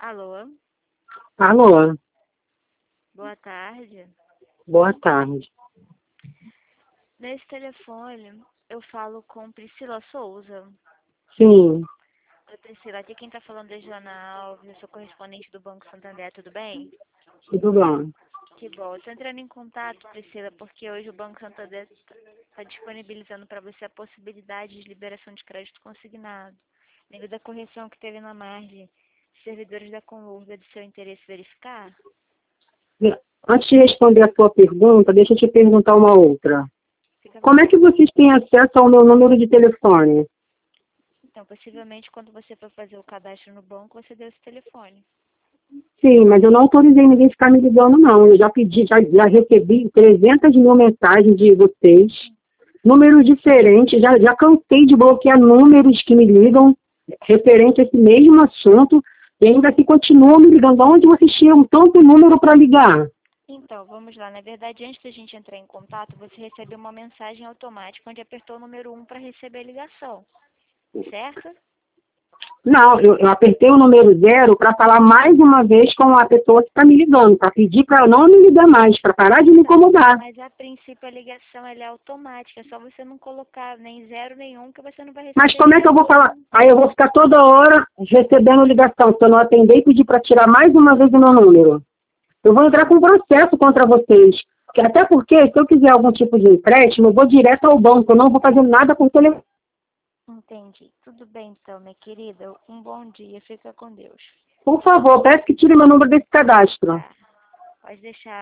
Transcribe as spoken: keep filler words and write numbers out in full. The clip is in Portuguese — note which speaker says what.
Speaker 1: Alô,
Speaker 2: Alô,
Speaker 1: boa tarde.
Speaker 2: boa tarde.
Speaker 1: Nesse telefone eu falo com Priscila Souza.
Speaker 2: Sim,
Speaker 1: Oi, Priscila, aqui quem tá falando é Joana Alves, eu sou correspondente do Banco Santander, tudo bem?
Speaker 2: tudo bom.
Speaker 1: Que bom. Eu tô entrando em contato, Priscila, porque hoje o Banco Santander está disponibilizando para você a possibilidade de liberação de crédito consignado. Devido à correção que teve na margem, servidores da Conlurga de seu interesse verificar?
Speaker 2: Antes de responder a sua pergunta, deixa eu te perguntar uma outra.
Speaker 1: Fica à
Speaker 2: Como é que
Speaker 1: vontade.
Speaker 2: vocês têm acesso ao meu número de telefone?
Speaker 1: Então, possivelmente, quando você for fazer o cadastro no banco, você deu esse telefone.
Speaker 2: Sim, mas eu não autorizei ninguém ficar me ligando, não. Eu já pedi, já, já recebi trezentas mil mensagens de vocês, números diferentes, já, já cansei de bloquear números que me ligam referente a esse mesmo assunto, e ainda se continuam me ligando. Onde vocês tinham tanto número para ligar?
Speaker 1: Então, vamos lá. Na verdade, antes da gente entrar em contato, você recebeu uma mensagem automática onde apertou o número um para receber a ligação, certo?
Speaker 2: Não, eu, eu apertei o número zero para falar mais uma vez com a pessoa que está me ligando, para pedir para não me ligar mais, para parar de me
Speaker 1: Então,
Speaker 2: incomodar.
Speaker 1: mas a princípio a ligação ela é automática, é só você não colocar nem zero nenhum que você não vai
Speaker 2: Mas
Speaker 1: receber
Speaker 2: como é que eu vou falar?
Speaker 1: ligação.
Speaker 2: Aí eu vou ficar toda hora recebendo ligação, se eu não atender e pedir para tirar mais uma vez o meu número. Eu vou entrar com processo contra vocês. Que Até porque, se eu quiser algum tipo de empréstimo, eu vou direto ao banco, eu não vou fazer nada por telefone.
Speaker 1: Entendi. Tudo bem então, minha querida. Um bom dia. Fica com Deus.
Speaker 2: Por favor, peço que tire meu número desse cadastro.
Speaker 1: Tá. Pode deixar.